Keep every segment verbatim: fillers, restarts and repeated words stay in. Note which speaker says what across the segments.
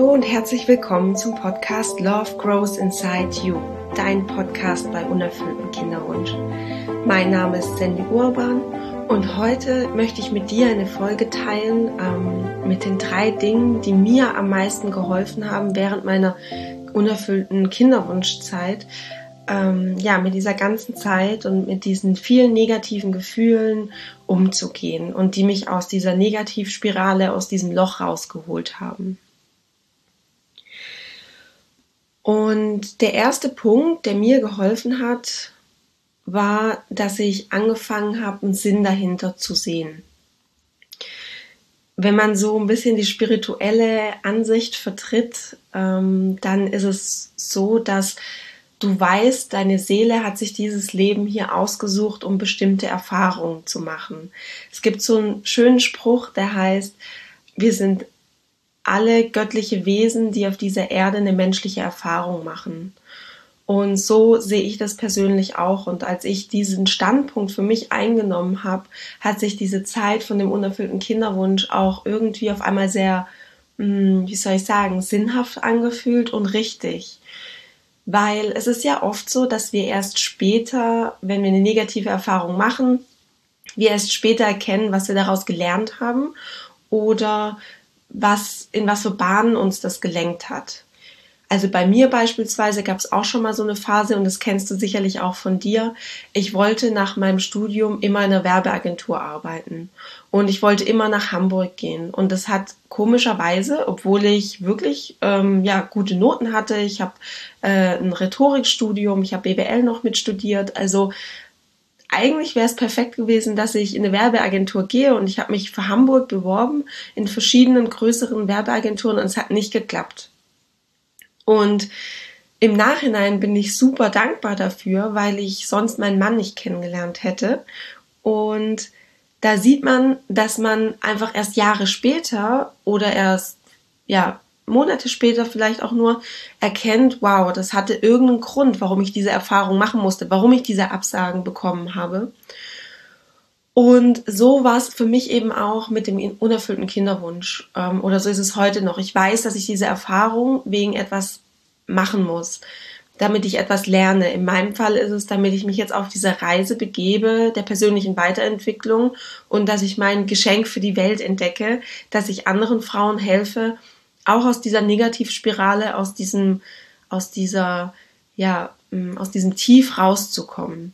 Speaker 1: Hallo und herzlich willkommen zum Podcast Love Grows Inside You, dein Podcast bei unerfülltem Kinderwunsch. Mein Name ist Sandy Urban und heute möchte ich mit dir eine Folge teilen ähm, mit den drei Dingen, die mir am meisten geholfen haben während meiner unerfüllten Kinderwunschzeit. Ähm, ja, mit dieser ganzen Zeit und mit diesen vielen negativen Gefühlen umzugehen und die mich aus dieser Negativspirale, aus diesem Loch rausgeholt haben. Und der erste Punkt, der mir geholfen hat, war, dass ich angefangen habe, einen Sinn dahinter zu sehen. Wenn man so ein bisschen die spirituelle Ansicht vertritt, ähm, dann ist es so, dass du weißt, deine Seele hat sich dieses Leben hier ausgesucht, um bestimmte Erfahrungen zu machen. Es gibt so einen schönen Spruch, der heißt, wir sind alle göttliche Wesen, die auf dieser Erde eine menschliche Erfahrung machen. Und so sehe ich das persönlich auch. Und als ich diesen Standpunkt für mich eingenommen habe, hat sich diese Zeit von dem unerfüllten Kinderwunsch auch irgendwie auf einmal sehr, wie soll ich sagen, sinnhaft angefühlt und richtig. Weil es ist ja oft so, dass wir erst später, wenn wir eine negative Erfahrung machen, wir erst später erkennen, was wir daraus gelernt haben oder was, in was für Bahnen uns das gelenkt hat. Also bei mir beispielsweise gab es auch schon mal so eine Phase, und das kennst du sicherlich auch von dir. Ich wollte nach meinem Studium immer in einer Werbeagentur arbeiten und ich wollte immer nach Hamburg gehen. Und das hat komischerweise, obwohl ich wirklich ähm, ja gute Noten hatte, ich habe äh, ein Rhetorikstudium, ich habe B W L noch mitstudiert, also eigentlich wäre es perfekt gewesen, dass ich in eine Werbeagentur gehe, und ich habe mich für Hamburg beworben in verschiedenen größeren Werbeagenturen und es hat nicht geklappt. Und im Nachhinein bin ich super dankbar dafür, weil ich sonst meinen Mann nicht kennengelernt hätte. Und da sieht man, dass man einfach erst Jahre später oder erst ja Monate später vielleicht auch nur erkennt, wow, das hatte irgendeinen Grund, warum ich diese Erfahrung machen musste, warum ich diese Absagen bekommen habe. Und so war es für mich eben auch mit dem unerfüllten Kinderwunsch. Ähm, oder so ist es heute noch. Ich weiß, dass ich diese Erfahrung wegen etwas machen muss, damit ich etwas lerne. In meinem Fall ist es, damit ich mich jetzt auf diese Reise begebe der persönlichen Weiterentwicklung und dass ich mein Geschenk für die Welt entdecke, dass ich anderen Frauen helfe, auch aus dieser Negativspirale, aus diesem, aus dieser, ja, aus diesem Tief rauszukommen.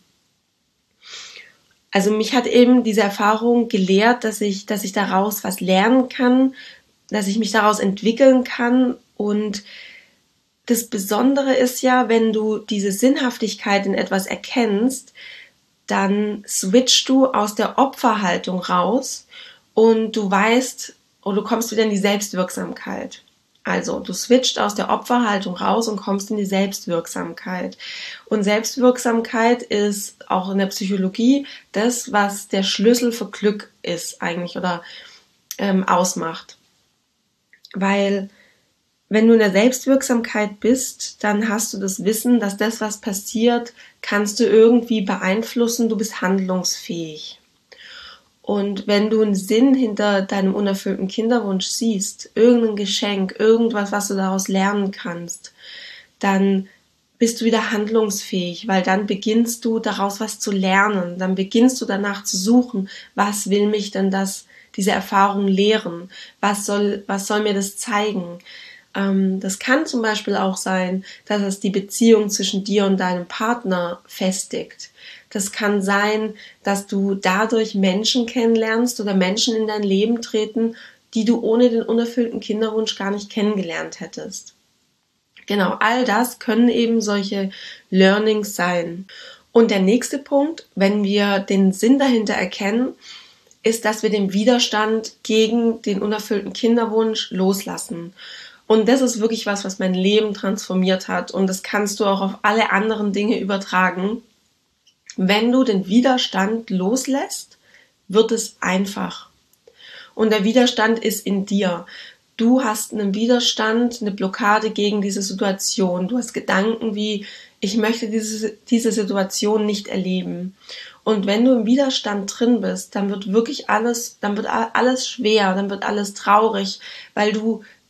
Speaker 1: Also mich hat eben diese Erfahrung gelehrt, dass ich, dass ich daraus was lernen kann, dass ich mich daraus entwickeln kann. Und das Besondere ist ja, wenn du diese Sinnhaftigkeit in etwas erkennst, dann switchst du aus der Opferhaltung raus und du weißt, oder du kommst wieder in die Selbstwirksamkeit. Also du switcht aus der Opferhaltung raus und kommst in die Selbstwirksamkeit. Und Selbstwirksamkeit ist auch in der Psychologie das, was der Schlüssel für Glück ist eigentlich oder ähm, ausmacht. Weil wenn du in der Selbstwirksamkeit bist, dann hast du das Wissen, dass das, was passiert, kannst du irgendwie beeinflussen, du bist handlungsfähig. Und wenn du einen Sinn hinter deinem unerfüllten Kinderwunsch siehst, irgendein Geschenk, irgendwas, was du daraus lernen kannst, dann bist du wieder handlungsfähig, weil dann beginnst du daraus was zu lernen, dann beginnst du danach zu suchen, was will mich denn das, diese Erfahrung lehren, was soll, was soll mir das zeigen? Ähm, das kann zum Beispiel auch sein, dass es die Beziehung zwischen dir und deinem Partner festigt. Das kann sein, dass du dadurch Menschen kennenlernst oder Menschen in dein Leben treten, die du ohne den unerfüllten Kinderwunsch gar nicht kennengelernt hättest. Genau, all das können eben solche Learnings sein. Und der nächste Punkt, wenn wir den Sinn dahinter erkennen, ist, dass wir den Widerstand gegen den unerfüllten Kinderwunsch loslassen. Und das ist wirklich was, was mein Leben transformiert hat. Und das kannst du auch auf alle anderen Dinge übertragen. Wenn du den Widerstand loslässt, wird es einfach. Und der Widerstand ist in dir. Du hast einen Widerstand, eine Blockade gegen diese Situation. Du hast Gedanken wie, ich möchte diese, diese Situation nicht erleben. Und wenn du im Widerstand drin bist, dann wird wirklich alles, dann wird alles schwer, dann wird alles traurig, weil du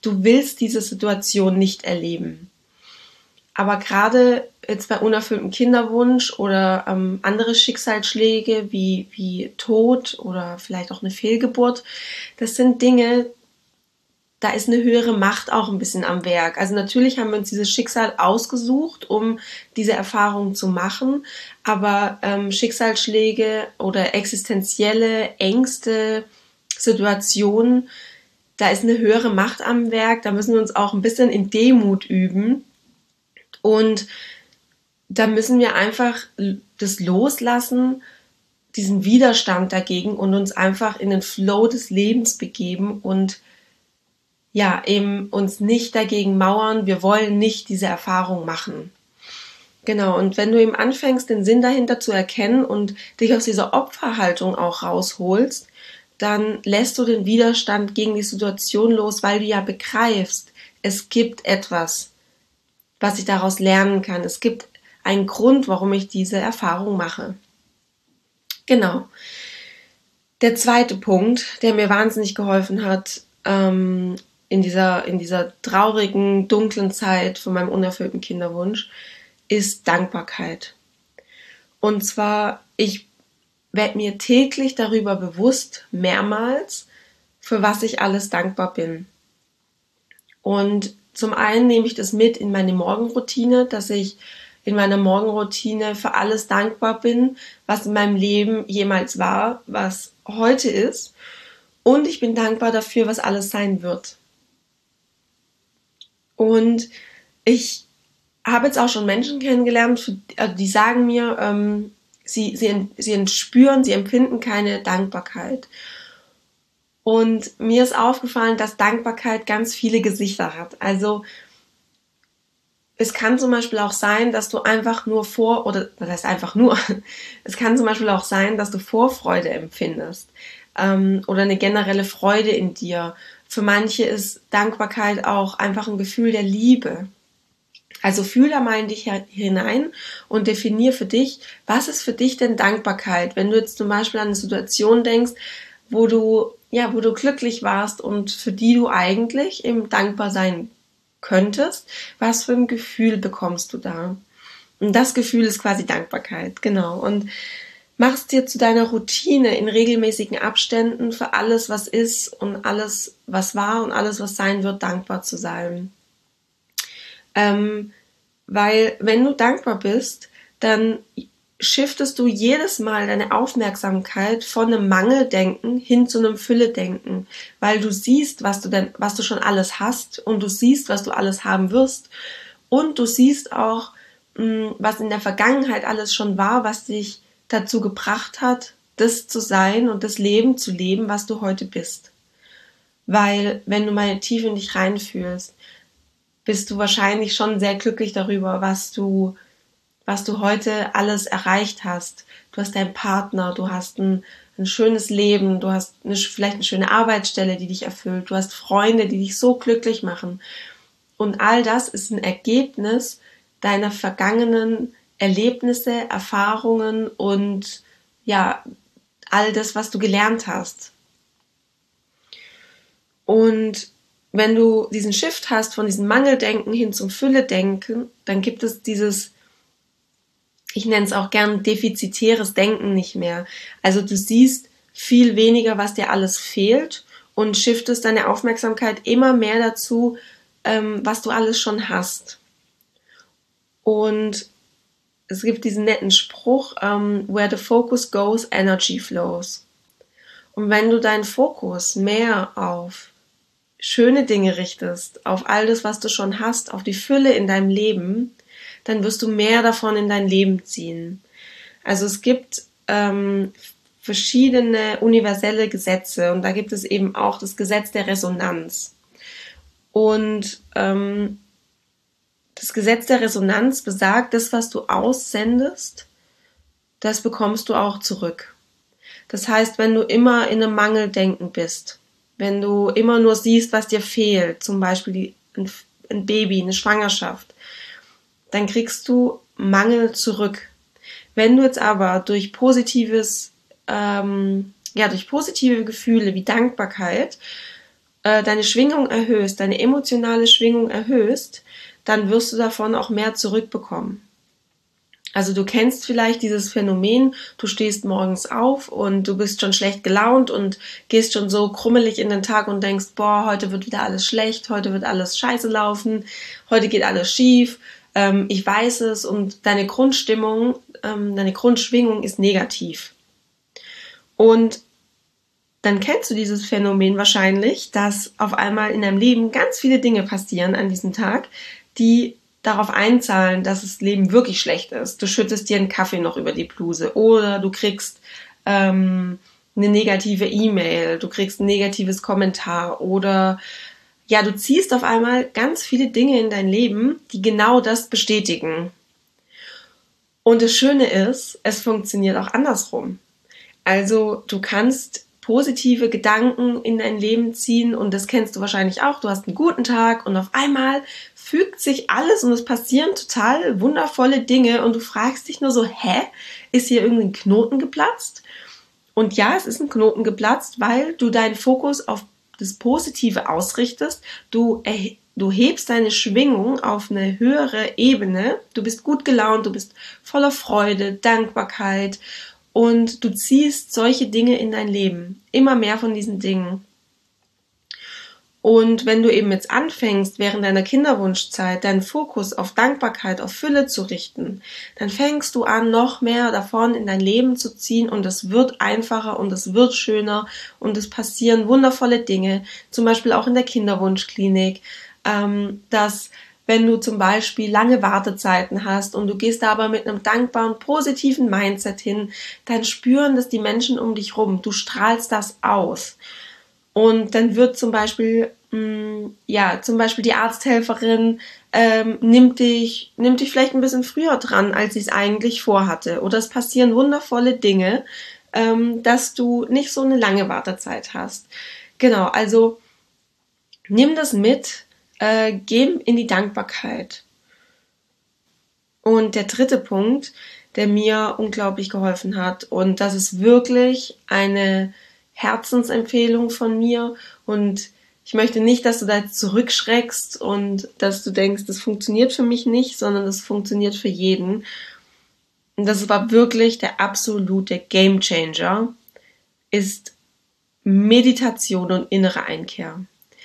Speaker 1: du willst diese Situation nicht erleben. Aber gerade jetzt bei unerfülltem Kinderwunsch oder ähm, andere Schicksalsschläge wie, wie Tod oder vielleicht auch eine Fehlgeburt, das sind Dinge, da ist eine höhere Macht auch ein bisschen am Werk. Also natürlich haben wir uns dieses Schicksal ausgesucht, um diese Erfahrung zu machen, aber ähm, Schicksalsschläge oder existenzielle Ängste, Situationen, da ist eine höhere Macht am Werk, da müssen wir uns auch ein bisschen in Demut üben und da müssen wir einfach das loslassen, diesen Widerstand dagegen und uns einfach in den Flow des Lebens begeben und ja, eben uns nicht dagegen mauern, wir wollen nicht diese Erfahrung machen. Genau, und wenn du eben anfängst, den Sinn dahinter zu erkennen und dich aus dieser Opferhaltung auch rausholst, dann lässt du den Widerstand gegen die Situation los, weil du ja begreifst, es gibt etwas, was ich daraus lernen kann. Es gibt einen Grund, warum ich diese Erfahrung mache. Genau. Der zweite Punkt, der mir wahnsinnig geholfen hat, ähm, in dieser, in dieser traurigen, dunklen Zeit von meinem unerfüllten Kinderwunsch, ist Dankbarkeit. Und zwar, ich werde mir täglich darüber bewusst, mehrmals, für was ich alles dankbar bin. Und zum einen nehme ich das mit in meine Morgenroutine, dass ich in meiner Morgenroutine für alles dankbar bin, was in meinem Leben jemals war, was heute ist. Und ich bin dankbar dafür, was alles sein wird. Und ich habe jetzt auch schon Menschen kennengelernt, die sagen mir, ähm, sie, sie, sie spüren, sie empfinden keine Dankbarkeit. Und mir ist aufgefallen, dass Dankbarkeit ganz viele Gesichter hat. Also es kann zum Beispiel auch sein, dass du einfach nur vor, oder das heißt einfach nur, es kann zum Beispiel auch sein, dass du Vorfreude empfindest ähm, oder eine generelle Freude in dir. Für manche ist Dankbarkeit auch einfach ein Gefühl der Liebe. Also fühl da mal in dich hinein und definier für dich, was ist für dich denn Dankbarkeit? Wenn du jetzt zum Beispiel an eine Situation denkst, wo du, ja, wo du glücklich warst und für die du eigentlich eben dankbar sein könntest, was für ein Gefühl bekommst du da? Und das Gefühl ist quasi Dankbarkeit, genau. Und machst dir zu deiner Routine in regelmäßigen Abständen für alles, was ist und alles, was war und alles, was sein wird, dankbar zu sein. Ähm, weil wenn du dankbar bist, dann shiftest du jedes Mal deine Aufmerksamkeit von einem Mangeldenken hin zu einem Fülledenken, weil du siehst, was du denn, was du schon alles hast und du siehst, was du alles haben wirst und du siehst auch, was in der Vergangenheit alles schon war, was dich dazu gebracht hat, das zu sein und das Leben zu leben, was du heute bist. Weil wenn du mal tief in dich reinfühlst, bist du wahrscheinlich schon sehr glücklich darüber, was du, was du heute alles erreicht hast. Du hast deinen Partner, du hast ein, ein schönes Leben, du hast eine, vielleicht eine schöne Arbeitsstelle, die dich erfüllt, du hast Freunde, die dich so glücklich machen. Und all das ist ein Ergebnis deiner vergangenen Erlebnisse, Erfahrungen und ja, all das, was du gelernt hast. Und wenn du diesen Shift hast von diesem Mangeldenken hin zum Fülledenken, dann gibt es dieses, ich nenne es auch gern defizitäres Denken nicht mehr. Also du siehst viel weniger, was dir alles fehlt und shiftest deine Aufmerksamkeit immer mehr dazu, ähm, was du alles schon hast. Und es gibt diesen netten Spruch, um, where the focus goes, energy flows. Und wenn du deinen Fokus mehr auf schöne Dinge richtest, auf all das, was du schon hast, auf die Fülle in deinem Leben, dann wirst du mehr davon in dein Leben ziehen. Also es gibt ähm, verschiedene universelle Gesetze und da gibt es eben auch das Gesetz der Resonanz. Und ähm, das Gesetz der Resonanz besagt, das, was du aussendest, das bekommst du auch zurück. Das heißt, wenn du immer in einem Mangeldenken bist, wenn du immer nur siehst, was dir fehlt, zum Beispiel die, ein, ein Baby, eine Schwangerschaft, dann kriegst du Mangel zurück. Wenn du jetzt aber durch positives, ähm, ja, durch positive Gefühle wie Dankbarkeit äh, deine Schwingung erhöhst, deine emotionale Schwingung erhöhst, dann wirst du davon auch mehr zurückbekommen. Also du kennst vielleicht dieses Phänomen, du stehst morgens auf und du bist schon schlecht gelaunt und gehst schon so krummelig in den Tag und denkst, boah, heute wird wieder alles schlecht, heute wird alles scheiße laufen, heute geht alles schief, ähm, ich weiß es, und deine Grundstimmung, ähm, deine Grundschwingung ist negativ. Und dann kennst du dieses Phänomen wahrscheinlich, dass auf einmal in deinem Leben ganz viele Dinge passieren an diesem Tag, die darauf einzahlen, dass das Leben wirklich schlecht ist. Du schüttest dir einen Kaffee noch über die Bluse oder du kriegst ähm, eine negative E-Mail, du kriegst ein negatives Kommentar oder ja, du ziehst auf einmal ganz viele Dinge in dein Leben, die genau das bestätigen. Und das Schöne ist, es funktioniert auch andersrum. Also du kannst positive Gedanken in dein Leben ziehen und das kennst du wahrscheinlich auch. Du hast einen guten Tag und auf einmal fügt sich alles und es passieren total wundervolle Dinge und du fragst dich nur so, hä, ist hier irgendein Knoten geplatzt? Und ja, es ist ein Knoten geplatzt, weil du deinen Fokus auf das Positive ausrichtest. Du, erhe- du hebst deine Schwingung auf eine höhere Ebene. Du bist gut gelaunt, du bist voller Freude, Dankbarkeit und du ziehst solche Dinge in dein Leben. Immer mehr von diesen Dingen. Und wenn du eben jetzt anfängst, während deiner Kinderwunschzeit deinen Fokus auf Dankbarkeit, auf Fülle zu richten, dann fängst du an, noch mehr davon in dein Leben zu ziehen und es wird einfacher und es wird schöner und es passieren wundervolle Dinge, zum Beispiel auch in der Kinderwunschklinik, ähm, dass wenn du zum Beispiel lange Wartezeiten hast und du gehst da aber mit einem dankbaren, positiven Mindset hin, dann spüren das die Menschen um dich rum. Du strahlst das aus. Und dann wird zum Beispiel, mh, ja, zum Beispiel die Arzthelferin ähm, nimmt dich, nimmt dich vielleicht ein bisschen früher dran, als sie es eigentlich vorhatte. Oder es passieren wundervolle Dinge, ähm, dass du nicht so eine lange Wartezeit hast. Genau, also nimm das mit, äh, geh in die Dankbarkeit. Und der dritte Punkt, der mir unglaublich geholfen hat, und das ist wirklich eine Herzensempfehlung von mir, und ich möchte nicht, dass du da jetzt zurückschreckst und dass du denkst, das funktioniert für mich nicht, sondern das funktioniert für jeden. Und das war wirklich der absolute Gamechanger, ist Meditation und innere Einkehr.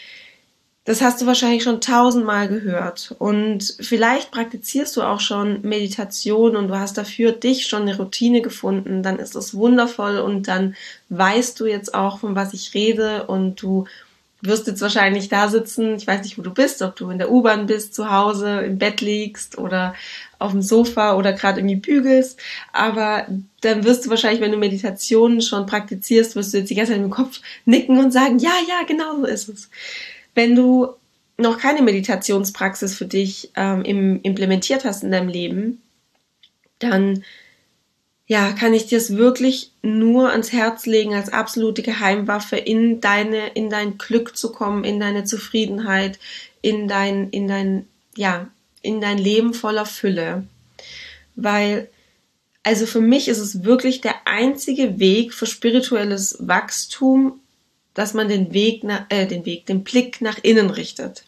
Speaker 1: Das hast du wahrscheinlich schon tausendmal gehört und vielleicht praktizierst du auch schon Meditation und du hast dafür dich schon eine Routine gefunden, dann ist das wundervoll und dann weißt du jetzt auch, von was ich rede, und du wirst jetzt wahrscheinlich da sitzen, ich weiß nicht, wo du bist, ob du in der U-Bahn bist, zu Hause, im Bett liegst oder auf dem Sofa oder gerade irgendwie bügelst, aber dann wirst du wahrscheinlich, wenn du Meditationen schon praktizierst, wirst du jetzt die ganze Zeit im Kopf nicken und sagen, ja, ja, genau so ist es. Wenn du noch keine Meditationspraxis für dich ähm, im, implementiert hast in deinem Leben, dann ja, kann ich dir es wirklich nur ans Herz legen, als absolute Geheimwaffe in deine, in dein Glück zu kommen, in deine Zufriedenheit, in dein, in dein, ja, in dein Leben voller Fülle. Weil, also für mich ist es wirklich der einzige Weg für spirituelles Wachstum, dass man den Weg, nach, äh, den Weg, den Blick nach innen richtet.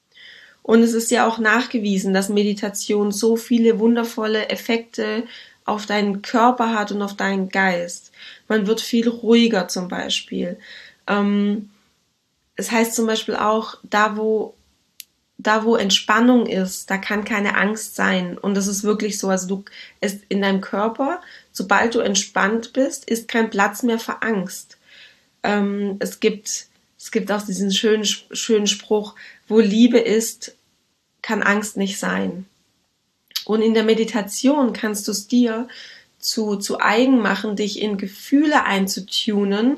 Speaker 1: Und es ist ja auch nachgewiesen, dass Meditation so viele wundervolle Effekte auf deinen Körper hat und auf deinen Geist. Man wird viel ruhiger zum Beispiel. Ähm, es heißt zum Beispiel auch, da wo, da wo Entspannung ist, da kann keine Angst sein. Und das ist wirklich so. Also du, es in deinem Körper, sobald du entspannt bist, ist kein Platz mehr für Angst. Ähm, es gibt, es gibt auch diesen schönen, schönen Spruch, wo Liebe ist, kann Angst nicht sein. Und in der Meditation kannst du es dir zu, zu eigen machen, dich in Gefühle einzutunen,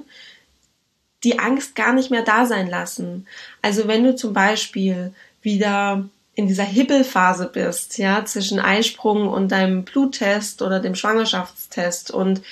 Speaker 1: die Angst gar nicht mehr da sein lassen. Also wenn du zum Beispiel wieder in dieser Hibbelphase bist, ja, zwischen Eisprung und deinem Bluttest oder dem Schwangerschaftstest, und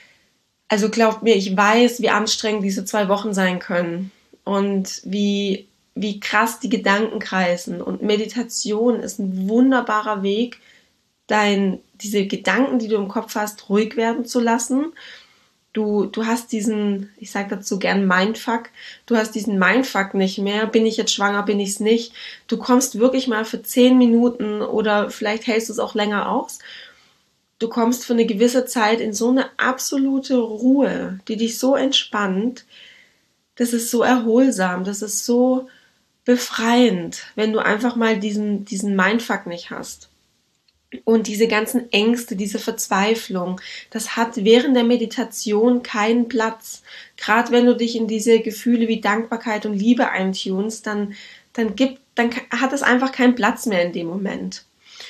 Speaker 1: also glaubt mir, ich weiß, wie anstrengend diese zwei Wochen sein können und wie, wie krass die Gedanken kreisen. Und Meditation ist ein wunderbarer Weg, dein, diese Gedanken, die du im Kopf hast, ruhig werden zu lassen Du, du hast diesen, ich sage dazu gern Mindfuck, du hast diesen Mindfuck nicht mehr, bin ich jetzt schwanger, bin ich es nicht. Du kommst wirklich mal für zehn Minuten oder vielleicht hältst du es auch länger aus. Du kommst für eine gewisse Zeit in so eine absolute Ruhe, die dich so entspannt. Das ist so erholsam, das ist so befreiend, wenn du einfach mal diesen, diesen Mindfuck nicht hast. Und diese ganzen Ängste, diese Verzweiflung, das hat während der Meditation keinen Platz. Gerade wenn du dich in diese Gefühle wie Dankbarkeit und Liebe eintunst, dann, dann gibt, dann hat es einfach keinen Platz mehr in dem Moment.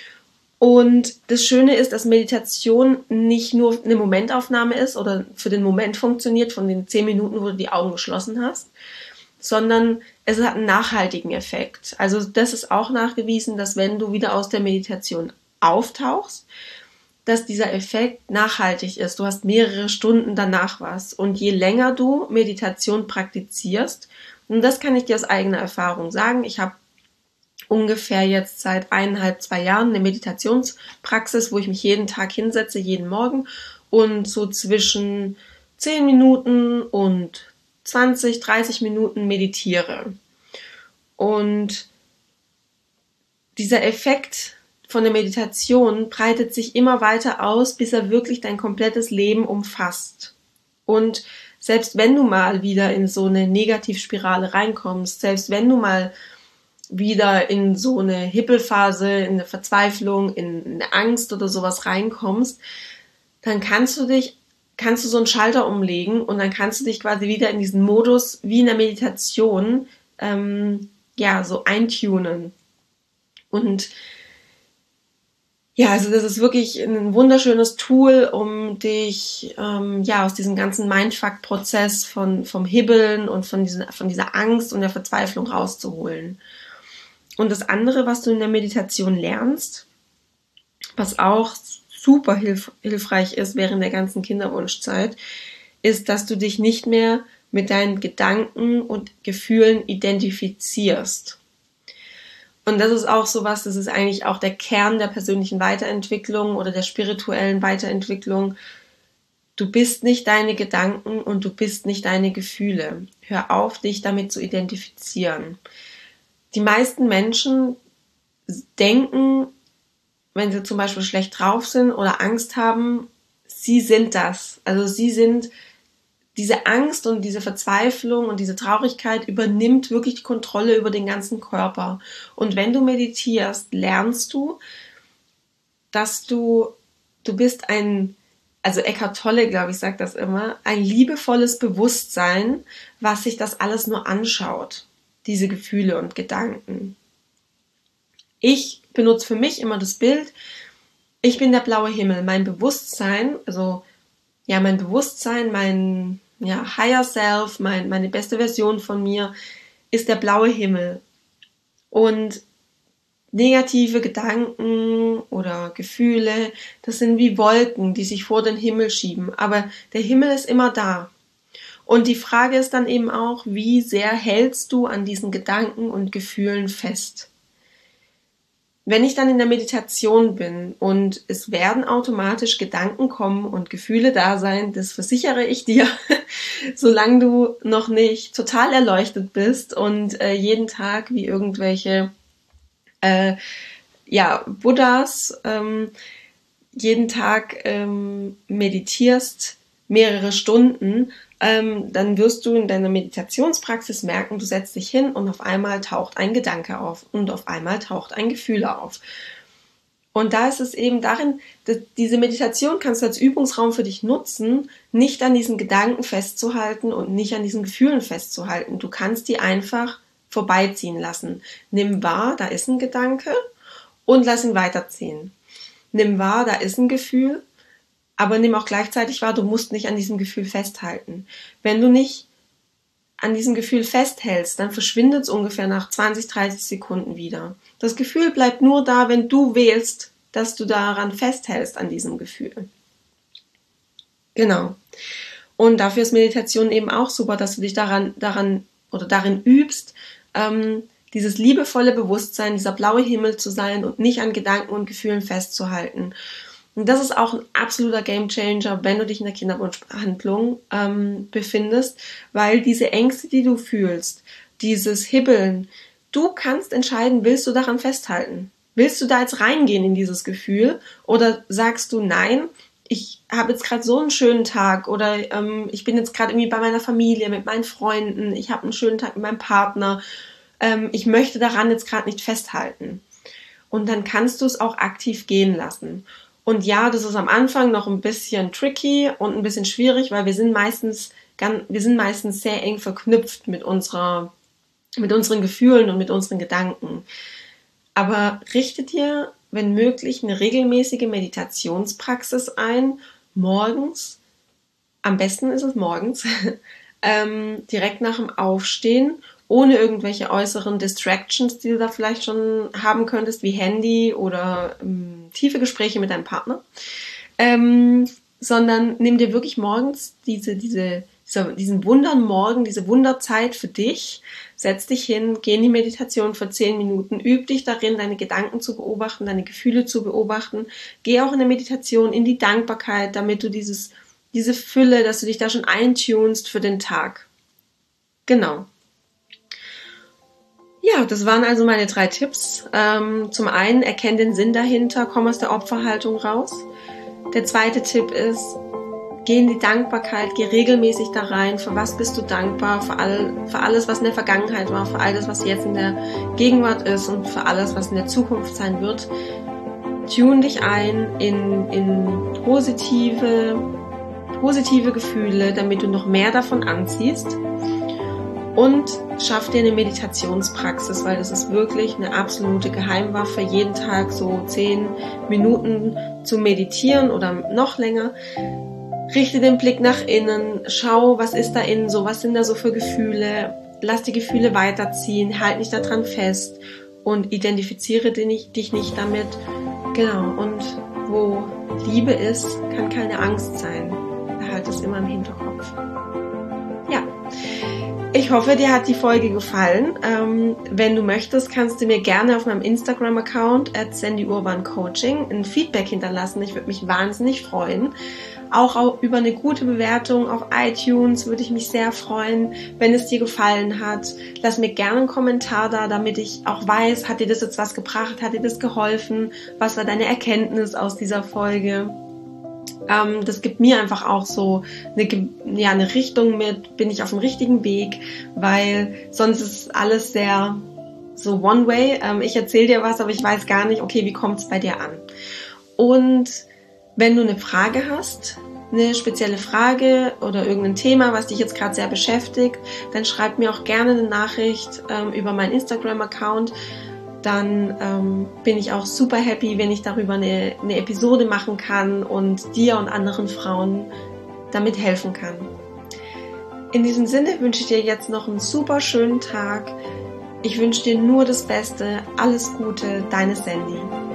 Speaker 1: Und das Schöne ist, dass Meditation nicht nur eine Momentaufnahme ist oder für den Moment funktioniert, von den zehn Minuten, wo du die Augen geschlossen hast, sondern es hat einen nachhaltigen Effekt. Also das ist auch nachgewiesen, dass wenn du wieder aus der Meditation auftauchst, dass dieser Effekt nachhaltig ist. Du hast mehrere Stunden danach was. Und je länger du Meditation praktizierst, und das kann ich dir aus eigener Erfahrung sagen, ich habe ungefähr jetzt seit eineinhalb, zwei Jahren eine Meditationspraxis, wo ich mich jeden Tag hinsetze, jeden Morgen und so zwischen zehn Minuten und zwanzig, dreißig Minuten meditiere. Und dieser Effekt von der Meditation breitet sich immer weiter aus, bis er wirklich dein komplettes Leben umfasst. Und selbst wenn du mal wieder in so eine Negativspirale reinkommst, selbst wenn du mal wieder in so eine Hippelphase, in eine Verzweiflung, in eine Angst oder sowas reinkommst, dann kannst du dich, kannst du so einen Schalter umlegen und dann kannst du dich quasi wieder in diesen Modus wie in der Meditation, ähm, ja, so eintunen. Und ja, also das ist wirklich ein wunderschönes Tool, um dich ähm, ja aus diesem ganzen Mindfuck-Prozess von vom Hibbeln und von diesen, von dieser Angst und der Verzweiflung rauszuholen. Und das andere, was du in der Meditation lernst, was auch super hilf- hilfreich ist während der ganzen Kinderwunschzeit, ist, dass du dich nicht mehr mit deinen Gedanken und Gefühlen identifizierst. Und das ist auch sowas, das ist eigentlich auch der Kern der persönlichen Weiterentwicklung oder der spirituellen Weiterentwicklung. Du bist nicht deine Gedanken und du bist nicht deine Gefühle. Hör auf, dich damit zu identifizieren. Die meisten Menschen denken, wenn sie zum Beispiel schlecht drauf sind oder Angst haben, sie sind das. Also sie sind diese Angst und diese Verzweiflung und diese Traurigkeit übernimmt wirklich die Kontrolle über den ganzen Körper. Und wenn du meditierst, lernst du, dass du, du bist ein, also Eckhart Tolle, glaube ich, sagt das immer, ein liebevolles Bewusstsein, was sich das alles nur anschaut, diese Gefühle und Gedanken. Ich benutze für mich immer das Bild, ich bin der blaue Himmel, mein Bewusstsein, also ja, mein Bewusstsein, mein ja, Higher Self, mein, meine beste Version von mir ist der blaue Himmel. Und negative Gedanken oder Gefühle, das sind wie Wolken, die sich vor den Himmel schieben. Aber der Himmel ist immer da. Und die Frage ist dann eben auch, wie sehr hältst du an diesen Gedanken und Gefühlen fest? Wenn ich dann in der Meditation bin und es werden automatisch Gedanken kommen und Gefühle da sein, das versichere ich dir, solange du noch nicht total erleuchtet bist und äh, jeden Tag wie irgendwelche äh, ja, Buddhas ähm, jeden Tag ähm, meditierst, mehrere Stunden, ähm, dann wirst du in deiner Meditationspraxis merken, du setzt dich hin und auf einmal taucht ein Gedanke auf und auf einmal taucht ein Gefühl auf. Und da ist es eben darin, dass diese Meditation kannst du als Übungsraum für dich nutzen, nicht an diesen Gedanken festzuhalten und nicht an diesen Gefühlen festzuhalten. Du kannst die einfach vorbeiziehen lassen. Nimm wahr, da ist ein Gedanke und lass ihn weiterziehen. Nimm wahr, da ist ein Gefühl, aber nimm auch gleichzeitig wahr, du musst nicht an diesem Gefühl festhalten. Wenn du nicht an diesem Gefühl festhältst, dann verschwindet es ungefähr nach zwanzig, dreißig Sekunden wieder. Das Gefühl bleibt nur da, wenn du wählst, dass du daran festhältst an diesem Gefühl. Genau. Und dafür ist Meditation eben auch super, dass du dich daran, daran oder darin übst, ähm, dieses liebevolle Bewusstsein, dieser blaue Himmel zu sein und nicht an Gedanken und Gefühlen festzuhalten. Und das ist auch ein absoluter Gamechanger, wenn du dich in der Kinderwunschbehandlung ähm, befindest, weil diese Ängste, die du fühlst, dieses Hibbeln, du kannst entscheiden, willst du daran festhalten? Willst du da jetzt reingehen in dieses Gefühl oder sagst du, nein, ich habe jetzt gerade so einen schönen Tag oder ähm, ich bin jetzt gerade irgendwie bei meiner Familie, mit meinen Freunden, ich habe einen schönen Tag mit meinem Partner, ähm, ich möchte daran jetzt gerade nicht festhalten. Und dann kannst du es auch aktiv gehen lassen. Und ja, das ist am Anfang noch ein bisschen tricky und ein bisschen schwierig, weil wir sind meistens, wir sind meistens sehr eng verknüpft mit unserer, mit unseren Gefühlen und mit unseren Gedanken. Aber richte dir, wenn möglich, eine regelmäßige Meditationspraxis ein, morgens, am besten ist es morgens, ähm, direkt nach dem Aufstehen, ohne irgendwelche äußeren Distractions, die du da vielleicht schon haben könntest, wie Handy oder ähm, tiefe Gespräche mit deinem Partner, ähm, sondern nimm dir wirklich morgens diese, diese, diese, diesen Wundermorgen, diese Wunderzeit für dich, setz dich hin, geh in die Meditation für zehn Minuten, üb dich darin, deine Gedanken zu beobachten, deine Gefühle zu beobachten, geh auch in der Meditation in die Dankbarkeit, damit du dieses, diese Fülle, dass du dich da schon eintunst für den Tag. Genau. Ja, das waren also meine drei Tipps. Ähm, zum einen, erkenn den Sinn dahinter, komm aus der Opferhaltung raus. Der zweite Tipp ist, geh in die Dankbarkeit, geh regelmäßig da rein. Für was bist du dankbar? Für, all, für alles, was in der Vergangenheit war, für alles, was jetzt in der Gegenwart ist und für alles, was in der Zukunft sein wird. Tune dich ein in, in positive, positive Gefühle, damit du noch mehr davon anziehst. Und schaff dir eine Meditationspraxis, weil das ist wirklich eine absolute Geheimwaffe, jeden Tag so zehn Minuten zu meditieren oder noch länger. Richte den Blick nach innen, schau, was ist da innen so, was sind da so für Gefühle, lass die Gefühle weiterziehen, halt nicht daran fest und identifiziere dich nicht, dich nicht damit. Genau, und wo Liebe ist, kann keine Angst sein. Behalte es immer im Hinterkopf. Ja. Ich hoffe, dir hat die Folge gefallen. Ähm, wenn du möchtest, kannst du mir gerne auf meinem Instagram-Account at sandy urban coaching ein Feedback hinterlassen. Ich würde mich wahnsinnig freuen. Auch über eine gute Bewertung auf iTunes würde ich mich sehr freuen, wenn es dir gefallen hat. Lass mir gerne einen Kommentar da, damit ich auch weiß, hat dir das jetzt was gebracht, hat dir das geholfen, was war deine Erkenntnis aus dieser Folge. Ähm, das gibt mir einfach auch so eine, ja, eine Richtung mit, bin ich auf dem richtigen Weg, weil sonst ist alles sehr so one way. Ähm, ich erzähle dir was, aber ich weiß gar nicht, okay, wie kommt es bei dir an? Und wenn du eine Frage hast, eine spezielle Frage oder irgendein Thema, was dich jetzt gerade sehr beschäftigt, dann schreib mir auch gerne eine Nachricht ähm, über meinen Instagram-Account. Dann ähm, bin ich auch super happy, wenn ich darüber eine, eine Episode machen kann und dir und anderen Frauen damit helfen kann. In diesem Sinne wünsche ich dir jetzt noch einen super schönen Tag. Ich wünsche dir nur das Beste. Alles Gute, deine Sandy.